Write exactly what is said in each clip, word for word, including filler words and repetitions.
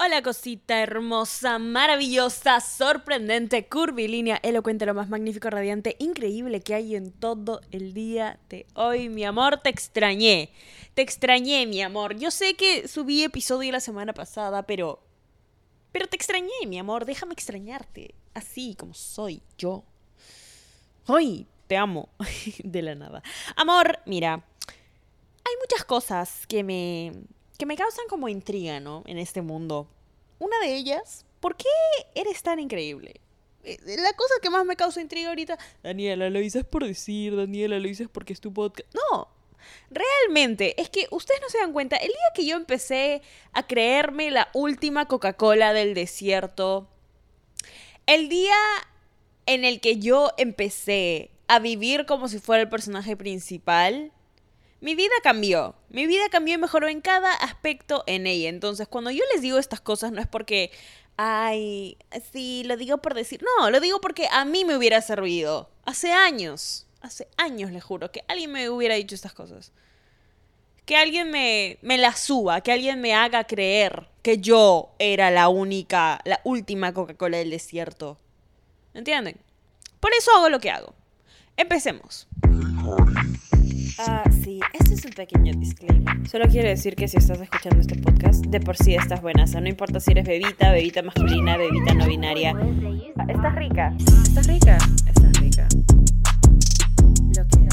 Hola cosita hermosa, maravillosa, sorprendente, curvilínea, elocuente, lo más magnífico, radiante, increíble que hay en todo el día de hoy. Mi amor, te extrañé, te extrañé mi amor. Yo sé que subí episodio la semana pasada, pero... Pero te extrañé mi amor, déjame extrañarte, así como soy yo. Hoy te amo, de la nada. Amor, mira, hay muchas cosas que me... que me causan como intriga, ¿no? En este mundo. Una de ellas, ¿por qué eres tan increíble? La cosa que más me causa intriga ahorita, Daniela, lo dices por decir, Daniela, lo dices porque es tu podcast. No, realmente, es que ustedes no se dan cuenta, el día que yo empecé a creerme la última Coca-Cola del desierto, el día en el que yo empecé a vivir como si fuera el personaje principal, mi vida cambió, mi vida cambió y mejoró en cada aspecto en ella. Entonces, cuando yo les digo estas cosas, no es porque, ay, sí, lo digo por decir. No, lo digo porque a mí me hubiera servido. Hace años, hace años les juro, que alguien me hubiera dicho estas cosas. Que alguien me, me las suba, que alguien me haga creer que yo era la única, la última Coca-Cola del desierto. ¿Entienden? Por eso hago lo que hago. Empecemos. Ah, sí, este es un pequeño disclaimer. Solo quiero decir que si estás escuchando este podcast, de por sí estás buenaza. No importa si eres bebita, bebita masculina, bebita no binaria. Estás rica. Estás rica. Estás rica. Lo que...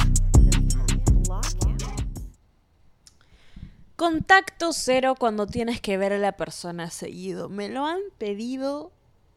Contacto cero cuando tienes que ver a la persona seguido. Me lo han pedido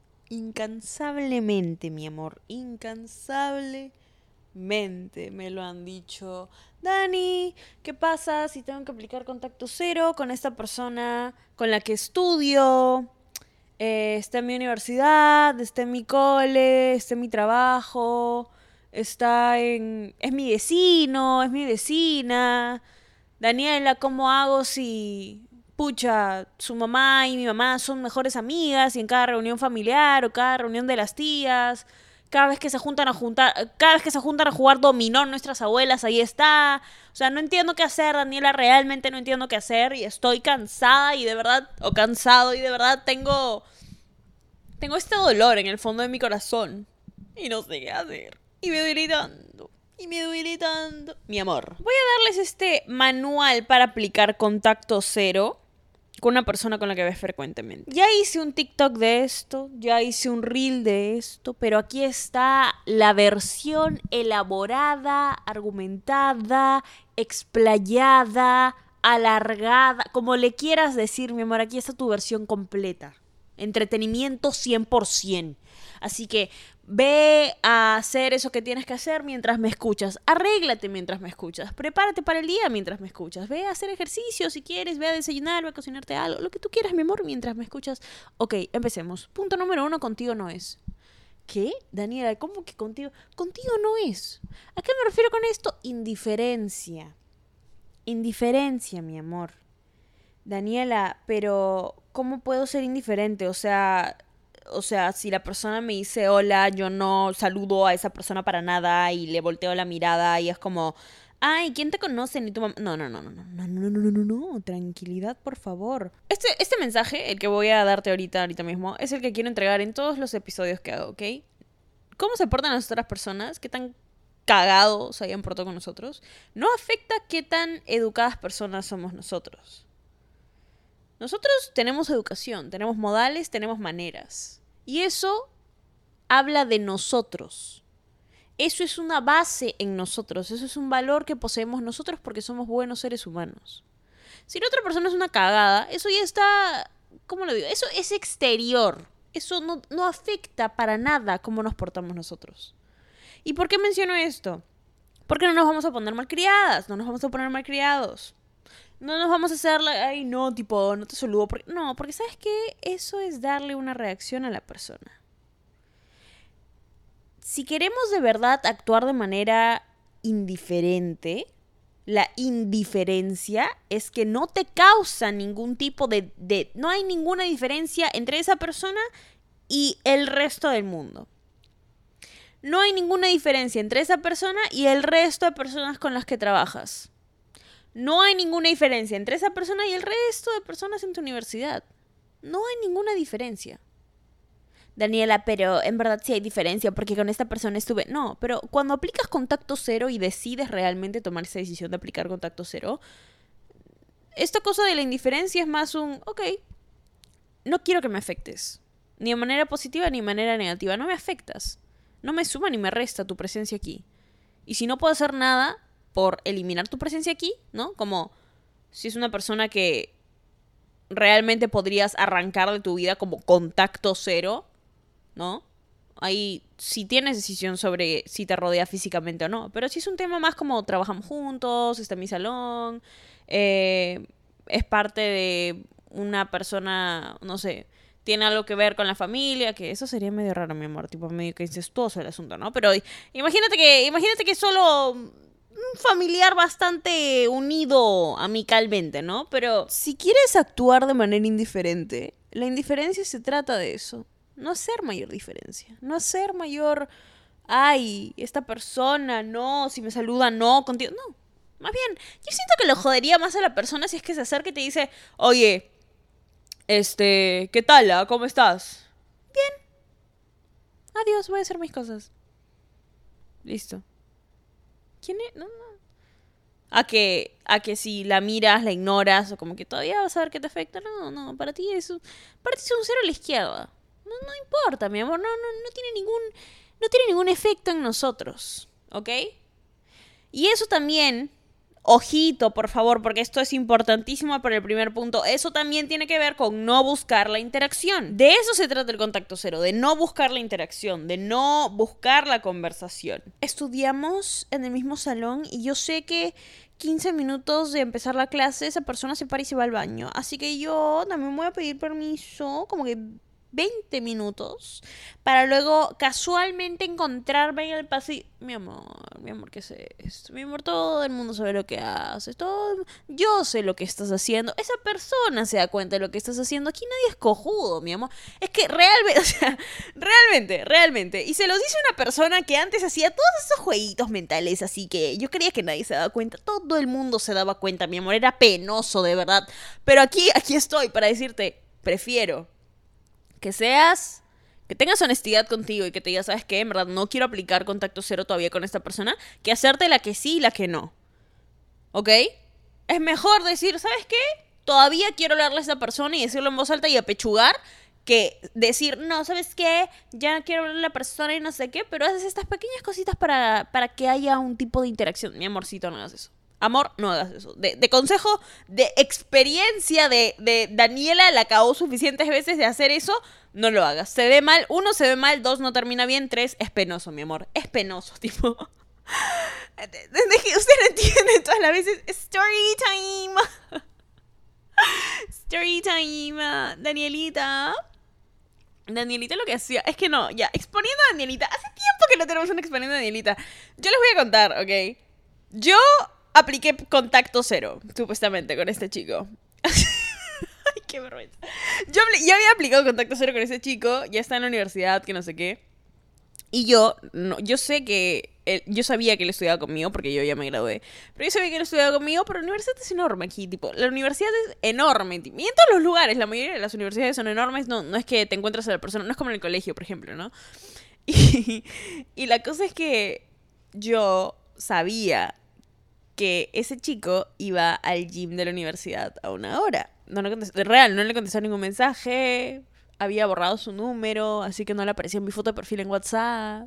incansablemente, mi amor. Incansablemente. Mente, me lo han dicho. Dani, ¿qué pasa si tengo que aplicar contacto cero con esta persona con la que estudio? Eh, está en mi universidad, está en mi cole, está en mi trabajo, está en... es mi vecino, es mi vecina. Daniela, ¿cómo hago si... pucha, su mamá y mi mamá son mejores amigas y en cada reunión familiar o cada reunión de las tías... Cada vez que se juntan a juntar, cada vez que se juntan a jugar dominó nuestras abuelas, ahí está. O sea, no entiendo qué hacer, Daniela, realmente no entiendo qué hacer y estoy cansada y de verdad, o cansado y de verdad tengo, tengo este dolor en el fondo de mi corazón y no sé qué hacer. Y me duele tanto, y me duele tanto. Mi amor, voy a darles este manual para aplicar contacto cero con una persona con la que ves frecuentemente. Ya hice un TikTok de esto, ya hice un reel de esto, pero aquí está la versión elaborada, argumentada, explayada, alargada, como le quieras decir, mi amor, aquí está tu versión completa. Entretenimiento cien por ciento. Así que ve a hacer eso que tienes que hacer mientras me escuchas. Arréglate mientras me escuchas. Prepárate para el día mientras me escuchas. Ve a hacer ejercicio si quieres. Ve a desayunar, ve a cocinarte algo. Lo que tú quieras, mi amor, mientras me escuchas. Ok, empecemos. Punto número uno, contigo no es. ¿Qué? Daniela, ¿cómo que contigo? Contigo no es. ¿A qué me refiero con esto? Indiferencia. Indiferencia, mi amor. Daniela, pero ¿cómo puedo ser indiferente? O sea... O sea, si la persona me dice hola, yo no saludo a esa persona para nada y le volteo la mirada y es como, ay, ¿quién te conoce? Ni tu mamá. No, no, no, no, no, no, no, no, no, no, tranquilidad, por favor. Este, este mensaje, el que voy a darte ahorita, ahorita mismo, es el que quiero entregar en todos los episodios que hago, ¿ok? ¿Cómo se portan las otras personas? ¿Qué tan cagados se hayan portado con nosotros? No afecta qué tan educadas personas somos nosotros. Nosotros tenemos educación, tenemos modales, tenemos maneras. Y eso habla de nosotros. Eso es una base en nosotros. Eso es un valor que poseemos nosotros porque somos buenos seres humanos. Si la otra persona es una cagada, eso ya está... ¿Cómo lo digo? Eso es exterior. Eso no, no afecta para nada cómo nos portamos nosotros. ¿Y por qué menciono esto? Porque no nos vamos a poner malcriadas, no nos vamos a poner malcriados. No nos vamos a hacer, ay, no, tipo, no te saludo. Porque, no, porque ¿sabes qué? Eso es darle una reacción a la persona. Si queremos de verdad actuar de manera indiferente, la indiferencia es que no te causa ningún tipo de, de... No hay ninguna diferencia entre esa persona y el resto del mundo. No hay ninguna diferencia entre esa persona y el resto de personas con las que trabajas. No hay ninguna diferencia entre esa persona y el resto de personas en tu universidad. No hay ninguna diferencia. Daniela, pero en verdad sí hay diferencia porque con esta persona estuve... No, pero cuando aplicas contacto cero y decides realmente tomar esa decisión de aplicar contacto cero, esta cosa de la indiferencia es más un... Ok, no quiero que me afectes. Ni de manera positiva ni de manera negativa. No me afectas. No me suma ni me resta tu presencia aquí. Y si no puedo hacer nada por eliminar tu presencia aquí, ¿no? Como si es una persona que realmente podrías arrancar de tu vida como contacto cero, ¿no? Ahí sí tienes decisión sobre si te rodea físicamente o no. Pero si es un tema más como trabajamos juntos, está en mi salón, eh, es parte de una persona, no sé, tiene algo que ver con la familia, que eso sería medio raro, mi amor, tipo medio que incestuoso el asunto, ¿no? Pero imagínate que, imagínate que solo un familiar bastante unido amicalmente, ¿no? Pero si quieres actuar de manera indiferente, la indiferencia se trata de eso. No hacer mayor diferencia. No hacer mayor... Ay, esta persona, no, si me saluda, no, contigo. No, más bien, yo siento que lo jodería más a la persona si es que se acerca y te dice, oye, este, ¿qué tal? ah? ¿Cómo estás? Bien. Adiós, voy a hacer mis cosas. Listo. ¿Quién es? No, no. A que, a que si la miras, la ignoras, o como que todavía vas a ver que te afecta. No, no, para ti es un, para ti es un cero a la izquierda. No, no importa, mi amor, no, no, no tiene ningún, no tiene ningún efecto en nosotros, ¿ok? Y eso también, ojito, por favor, porque esto es importantísimo para el primer punto, eso también tiene que ver con no buscar la interacción. De eso se trata el contacto cero, de no buscar la interacción, de no buscar la conversación. Estudiamos en el mismo salón y yo sé que quince minutos de empezar la clase, esa persona se para y se va al baño, así que yo también voy a pedir permiso, como que veinte minutos para luego casualmente encontrarme en el pasillo. Mi amor, mi amor, ¿qué es esto? Mi amor, todo el mundo sabe lo que haces. Todo... Yo sé lo que estás haciendo. Esa persona se da cuenta de lo que estás haciendo. Aquí nadie es cojudo, mi amor. Es que realmente, o sea, realmente, realmente. Y se los dice una persona que antes hacía todos esos jueguitos mentales, así que yo creía que nadie se daba cuenta. Todo el mundo se daba cuenta, mi amor. Era penoso, de verdad. Pero aquí, aquí estoy para decirte, prefiero que seas, que tengas honestidad contigo y que te digas, ¿sabes qué? En verdad no quiero aplicar contacto cero todavía con esta persona, que hacerte la que sí y la que no. ¿Ok? Es mejor decir, ¿sabes qué? Todavía quiero hablarle a esta persona y decirlo en voz alta y apechugar, que decir, no, ¿sabes qué? Ya quiero hablarle a la persona y no sé qué, pero haces estas pequeñas cositas para, para que haya un tipo de interacción. Mi amorcito, no hagas eso. Amor, no hagas eso. De, de consejo, de experiencia de, de Daniela, la acabó suficientes veces de hacer eso, no lo hagas. Se ve mal, uno, se ve mal, dos, no termina bien, tres, es penoso, mi amor. Es penoso, tipo. Usted no entiende todas las veces. Story time. Story time. Danielita. Danielita lo que hacía. Es que no, ya, exponiendo a Danielita. Hace tiempo que no tenemos un exponiendo a Danielita. Yo les voy a contar, ¿ok? Yo apliqué contacto cero, supuestamente, con este chico. Ay, qué vergüenza. Yo, yo había aplicado contacto cero con ese chico, ya está en la universidad, que no sé qué. Y yo, no, yo sé que, él, yo sabía que él estudiaba conmigo, porque yo ya me gradué. Pero yo sabía que él estudiaba conmigo, pero la universidad es enorme aquí, tipo, la universidad es enorme. Y en todos los lugares, la mayoría de las universidades son enormes, no, no es que te encuentras a la persona, no es como en el colegio, por ejemplo, ¿no? Y, y la cosa es que yo sabía que ese chico iba al gym de la universidad a una hora. No le contestó, real, no le contestó ningún mensaje. Había borrado su número, así que no le aparecía en mi foto de perfil en WhatsApp.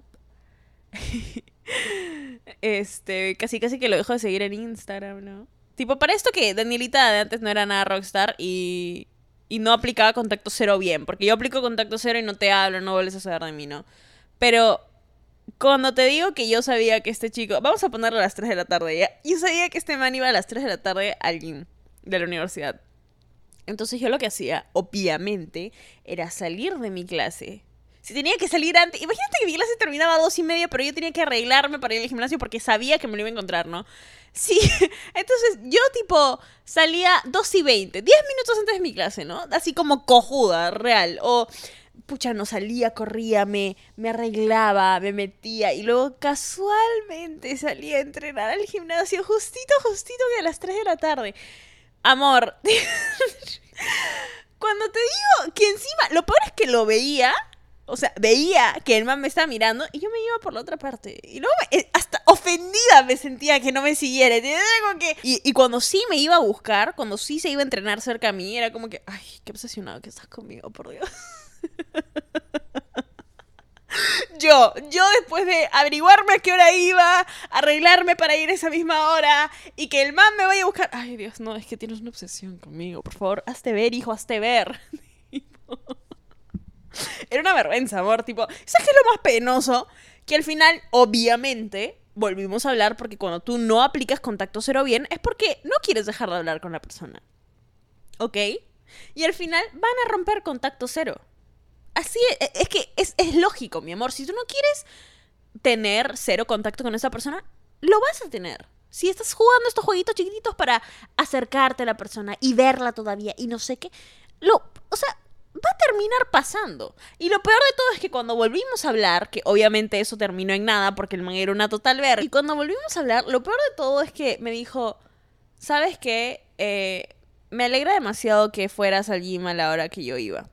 Este, casi casi que lo dejo de seguir en Instagram, ¿no? Tipo, para esto que Danielita de antes no era nada rockstar y, y no aplicaba contacto cero bien. Porque yo aplico contacto cero y no te hablo, no vuelves a saber de mí, ¿no? Pero cuando te digo que yo sabía que este chico... Vamos a ponerlo a las tres de la tarde, ¿ya? Yo sabía que este man iba a las tres de la tarde al gym de la universidad. Entonces yo lo que hacía, obviamente, era salir de mi clase. Si tenía que salir antes... Imagínate que mi clase terminaba a dos y media, pero yo tenía que arreglarme para ir al gimnasio porque sabía que me lo iba a encontrar, ¿no? Sí, entonces yo tipo salía dos y veinte, diez minutos antes de mi clase, ¿no? Así como cojuda, real. O... pucha, no salía, corría, me, me arreglaba, me metía y luego casualmente salía a entrenar al gimnasio justito, justito que a las tres de la tarde. Amor, cuando te digo que encima, lo peor es que lo veía, o sea, veía que el man me estaba mirando y yo me iba por la otra parte. Y luego me, eh, hasta ofendida me sentía que no me siguiera. Como que, y, y cuando sí me iba a buscar, cuando sí se iba a entrenar cerca a mí, era como que, ay, qué obsesionado que estás conmigo, por Dios. Yo, yo después de averiguarme a qué hora iba, arreglarme para ir a esa misma hora y que el man me vaya a buscar. Ay, Dios, no, es que tienes una obsesión conmigo. Por favor, hazte ver, hijo, hazte ver. Era una vergüenza, amor, tipo, ¿sabes qué es lo más penoso? Que al final, obviamente, volvimos a hablar porque cuando tú no aplicas contacto cero bien es porque no quieres dejar de hablar con la persona. ¿Ok? Y al final van a romper contacto cero. Así es, es que es, es lógico, mi amor. Si tú no quieres tener cero contacto con esa persona, lo vas a tener. Si estás jugando estos jueguitos chiquititos para acercarte a la persona y verla todavía y no sé qué, lo, o sea, va a terminar pasando. Y lo peor de todo es que cuando volvimos a hablar, que obviamente eso terminó en nada porque el man era una total verga, y cuando volvimos a hablar, lo peor de todo es que me dijo, ¿sabes qué? Eh, me alegra demasiado que fueras al gym a la hora que yo iba.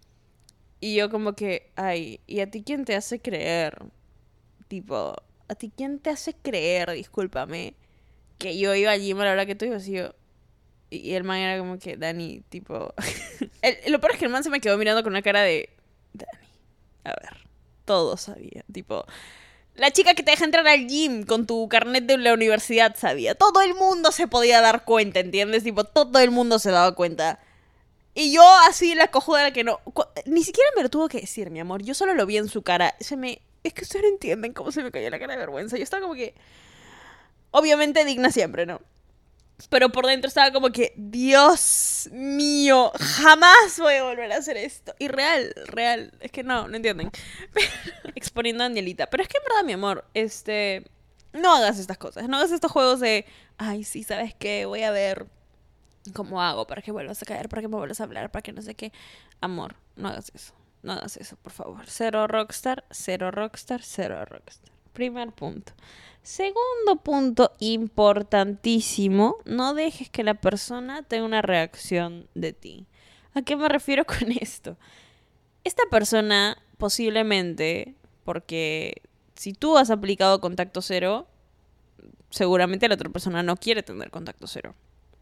Y yo como que, ay, ¿y a ti quién te hace creer? Tipo, ¿a ti quién te hace creer, discúlpame, que yo iba al gym a la hora que tú ibas? Y yo... Y el man era como que, Dani, tipo... el, lo peor es que el man se me quedó mirando con una cara de... Dani, a ver, todo sabía. Tipo, la chica que te deja entrar al gym con tu carnet de la universidad sabía. Todo el mundo se podía dar cuenta, ¿entiendes? Tipo, todo el mundo se daba cuenta. Y yo así la cojuda de la que no... Ni siquiera me lo tuvo que decir, mi amor. Yo solo lo vi en su cara. Se me... Es que ustedes no entienden cómo se me cayó la cara de vergüenza. Yo estaba como que... Obviamente digna siempre, ¿no? Pero por dentro estaba como que, Dios mío, jamás voy a volver a hacer esto. Y real, real, es que no, no entienden. Pero, exponiendo a Danielita. Pero es que en verdad, mi amor, este, no hagas estas cosas. No hagas estos juegos de, ay, sí, ¿sabes qué? Voy a ver cómo hago para que vuelvas a caer, para que me vuelvas a hablar, para que no sé qué. Amor, no hagas eso. No hagas eso, por favor. Cero rockstar, cero rockstar, cero rockstar. Primer punto. Segundo punto importantísimo, no dejes que la persona tenga una reacción de ti. ¿A qué me refiero con esto? Esta persona posiblemente, porque si tú has aplicado contacto cero, seguramente la otra persona no quiere tener contacto cero.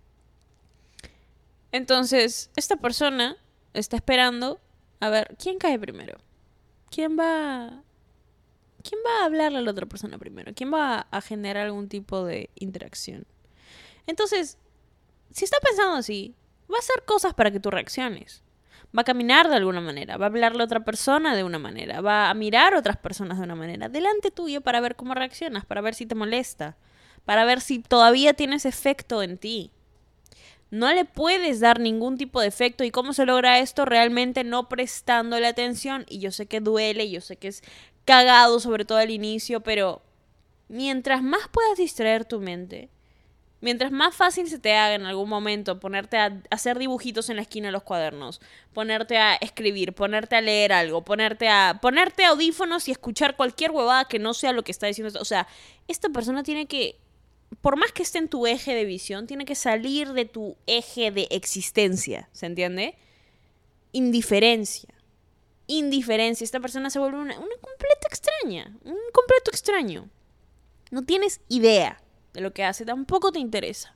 Entonces, esta persona está esperando a ver, ¿quién cae primero? ¿Quién va... ¿Quién va a hablarle a la otra persona primero? ¿Quién va a generar algún tipo de interacción? Entonces, si está pensando así, va a hacer cosas para que tú reacciones. Va a caminar de alguna manera, va a hablarle a otra persona de una manera, va a mirar a otras personas de una manera, delante tuyo para ver cómo reaccionas, para ver si te molesta, para ver si todavía tienes efecto en ti. No le puedes dar ningún tipo de efecto. ¿Y cómo se logra esto? Realmente no prestándole atención. Y yo sé que duele, yo sé que es cagado, sobre todo al inicio, pero mientras más puedas distraer tu mente, mientras más fácil se te haga en algún momento ponerte a hacer dibujitos en la esquina de los cuadernos, ponerte a escribir, ponerte a leer algo, ponerte a ponerte audífonos y escuchar cualquier huevada que no sea lo que está diciendo. O sea, esta persona tiene que, por más que esté en tu eje de visión, tiene que salir de tu eje de existencia, ¿se entiende? Indiferencia. Indiferencia. Esta persona se vuelve una, una completa extraña. Un completo extraño. No tienes idea de lo que hace. Tampoco te interesa.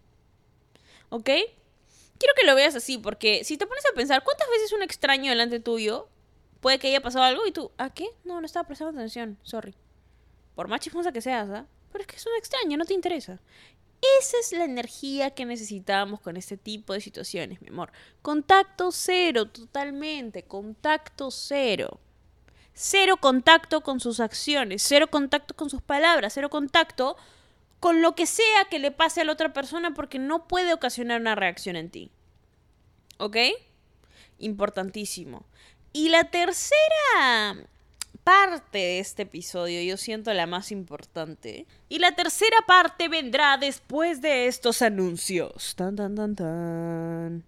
¿Ok? Quiero que lo veas así, porque si te pones a pensar, ¿cuántas veces un extraño delante tuyo puede que haya pasado algo y tú, ¿a qué? No, no estaba prestando atención. Sorry. Por más chismosa que seas, ¿ah? ¿eh? Pero es que es un extraño, no te interesa. Esa es la energía que necesitamos con este tipo de situaciones, mi amor. Contacto cero, totalmente. Contacto cero. Cero contacto con sus acciones, cero contacto con sus palabras, cero contacto con lo que sea que le pase a la otra persona porque no puede ocasionar una reacción en ti. ¿Ok? Importantísimo. Y la tercera parte de este episodio, yo siento la más importante. Y la tercera parte vendrá después de estos anuncios. Tan, tan, tan, tan.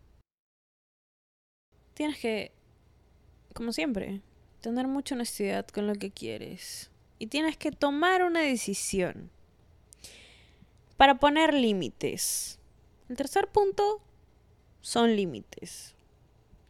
Tienes que, como siempre, tener mucha honestidad con lo que quieres. Y tienes que tomar una decisión para poner límites. El tercer punto son límites.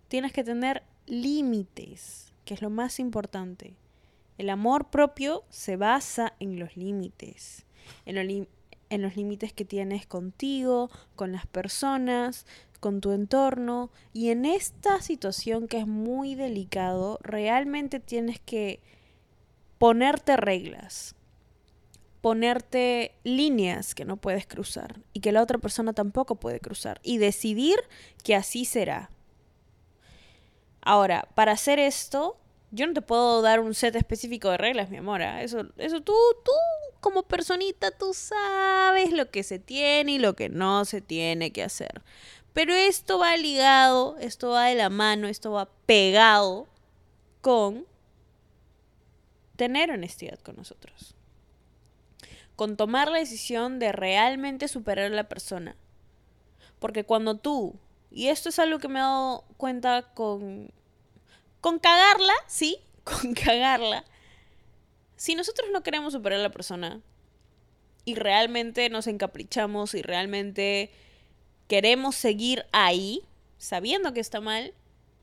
tienes que tener límites, que es lo más importante. El amor propio se basa en los límites, en, lo li- en los límites que tienes contigo, con las personas, con tu entorno. Y en esta situación que es muy delicado, realmente tienes que ponerte reglas, ponerte líneas que no puedes cruzar y que la otra persona tampoco puede cruzar y decidir que así será. Ahora, para hacer esto, yo no te puedo dar un set específico de reglas, mi amor. ¿eh? Eso, eso tú, tú como personita, tú sabes lo que se tiene y lo que no se tiene que hacer. Pero esto va ligado, esto va de la mano, esto va pegado con tener honestidad con nosotros. Con tomar la decisión de realmente superar a la persona. Porque cuando tú, y esto es algo que me he dado cuenta con, con cagarla, ¿sí? Con cagarla. Si nosotros no queremos superar a la persona y realmente nos encaprichamos y realmente queremos seguir ahí, sabiendo que está mal,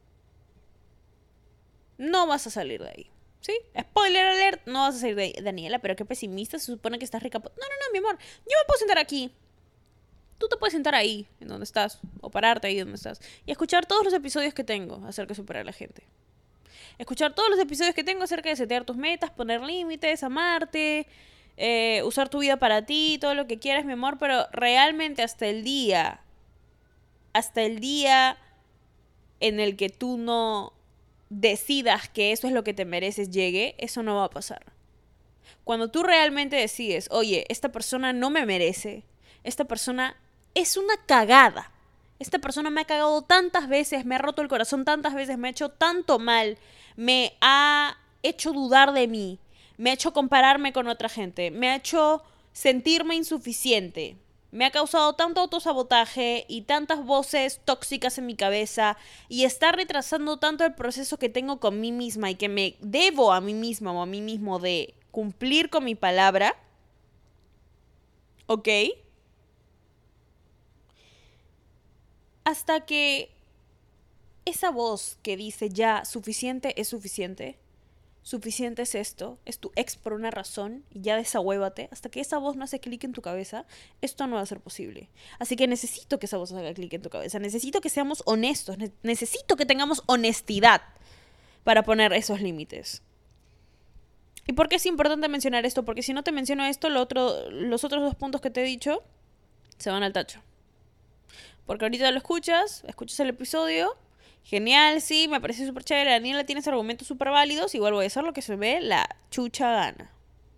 no vas a salir de ahí. ¿Sí? Spoiler alert, no vas a salir de ahí. Daniela, pero qué pesimista, se supone que estás rica. No, no, no, mi amor, yo me puedo sentar aquí. Tú te puedes sentar ahí, en donde estás, o pararte ahí donde estás, y escuchar todos los episodios que tengo acerca de superar a la gente. Escuchar todos los episodios que tengo acerca de setear tus metas, poner límites, amarte, eh, usar tu vida para ti, todo lo que quieras, mi amor, pero realmente hasta el día, hasta el día en el que tú no decidas que eso es lo que te mereces llegue, eso no va a pasar. Cuando tú realmente decides, oye, esta persona no me merece, esta persona es una cagada, esta persona me ha cagado tantas veces, me ha roto el corazón tantas veces, me ha hecho tanto mal, me ha hecho dudar de mí, me ha hecho compararme con otra gente, me ha hecho sentirme insuficiente, me ha causado tanto autosabotaje y tantas voces tóxicas en mi cabeza y está retrasando tanto el proceso que tengo con mí misma y que me debo a mí misma o a mí mismo de cumplir con mi palabra. ¿Ok? Hasta que esa voz que dice ya, suficiente es suficiente, suficiente es esto, es tu ex por una razón y ya desahuévate, hasta que esa voz no hace clic en tu cabeza, esto no va a ser posible. Así que necesito que esa voz haga clic en tu cabeza, necesito que seamos honestos, ne- necesito que tengamos honestidad para poner esos límites. ¿Y por qué es importante mencionar esto? Porque si no te menciono esto, lo otro, los otros dos puntos que te he dicho se van al tacho. Porque ahorita lo escuchas, escuchas el episodio, genial, sí, me parece súper chévere, Daniela tienes argumentos súper válidos, igual voy a hacer lo que se ve la chucha gana.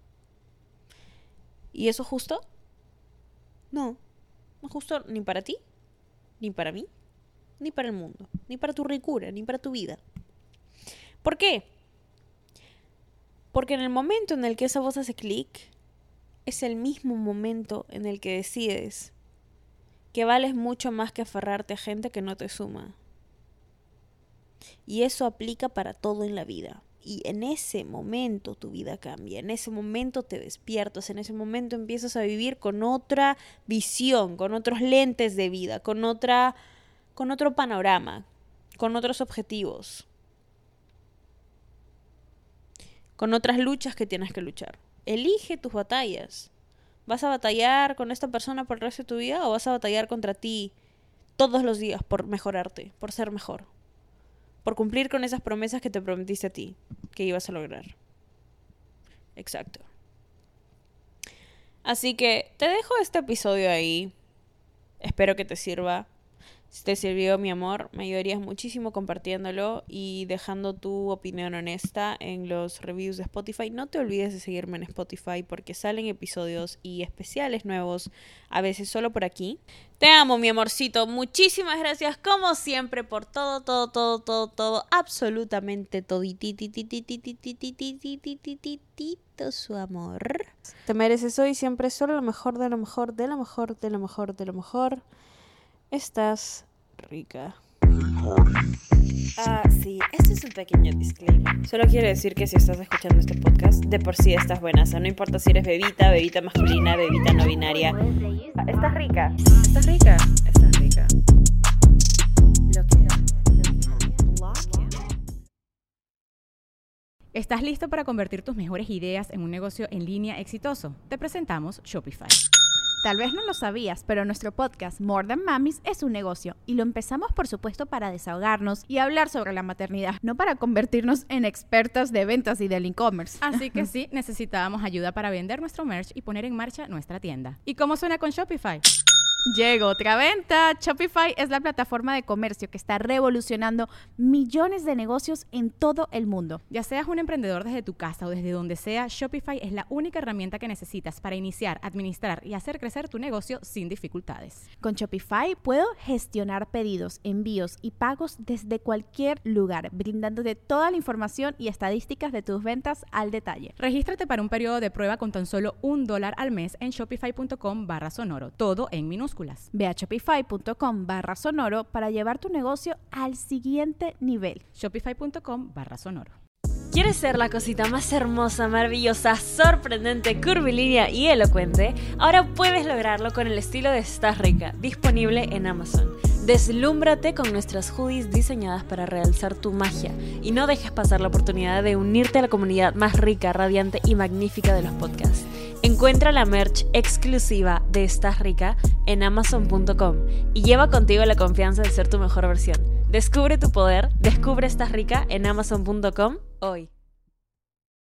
¿Y eso es justo? No, no es justo ni para ti, ni para mí, ni para el mundo, ni para tu ricura, ni para tu vida. ¿Por qué? Porque en el momento en el que esa voz hace clic, es el mismo momento en el que decides que vales mucho más que aferrarte a gente que no te suma. Y eso aplica para todo en la vida. Y en ese momento tu vida cambia, en ese momento te despiertas, en ese momento empiezas a vivir con otra visión, con otros lentes de vida, con otra, con otro panorama, con otros objetivos, con otras luchas que tienes que luchar. Elige tus batallas. ¿Vas a batallar con esta persona por el resto de tu vida o vas a batallar contra ti todos los días por mejorarte, por ser mejor? Por cumplir con esas promesas que te prometiste a ti, que ibas a lograr. Exacto. Así que te dejo este episodio ahí. Espero que te sirva. Si te sirvió, mi amor, me ayudarías muchísimo compartiéndolo y dejando tu opinión honesta en los reviews de Spotify. No te olvides de seguirme en Spotify porque salen episodios y especiales nuevos, a veces solo por aquí. Te amo, mi amorcito. Muchísimas gracias, como siempre, por todo, todo, todo, todo, todo, absolutamente toditititititititititititititito su amor. Te mereces hoy siempre solo lo mejor, de lo mejor, de lo mejor, de lo mejor, de lo mejor. Estás rica. Ah, sí, este es un pequeño disclaimer. Solo quiero decir que si estás escuchando este podcast, de por sí estás buenaza. No importa si eres bebita, bebita masculina, bebita no binaria. Estás rica. Estás rica. Estás rica. Lo que era. ¿Estás listo para convertir tus mejores ideas en un negocio en línea exitoso? Te presentamos Shopify. Tal vez no lo sabías, pero nuestro podcast More Than Mamis es un negocio y lo empezamos por supuesto para desahogarnos y hablar sobre la maternidad, no para convertirnos en expertas de ventas y del e-commerce. Así que sí, necesitábamos ayuda para vender nuestro merch y poner en marcha nuestra tienda. ¿Y cómo suena con Shopify? Llegó otra venta. Shopify es la plataforma de comercio que está revolucionando millones de negocios en todo el mundo. Ya seas un emprendedor desde tu casa o desde donde sea, Shopify es la única herramienta que necesitas para iniciar, administrar y hacer crecer tu negocio sin dificultades. Con Shopify puedo gestionar pedidos, envíos y pagos desde cualquier lugar, brindándote toda la información y estadísticas de tus ventas al detalle. Regístrate para un periodo de prueba con tan solo un dólar al mes en shopify.com barra sonoro, todo en minúsculas. Ve a shopify.com barra sonoro para llevar tu negocio al siguiente nivel. Shopify.com barra sonoro. ¿Quieres ser la cosita más hermosa, maravillosa, sorprendente, curvilínea y elocuente? Ahora puedes lograrlo con el estilo de Estás Rica, disponible en Amazon. Deslúmbrate con nuestras hoodies diseñadas para realzar tu magia y no dejes pasar la oportunidad de unirte a la comunidad más rica, radiante y magnífica de los podcasts. Encuentra la merch exclusiva de Estás Rica en amazon punto com y lleva contigo la confianza de ser tu mejor versión. Descubre tu poder, descubre Estás Rica en amazon punto com hoy.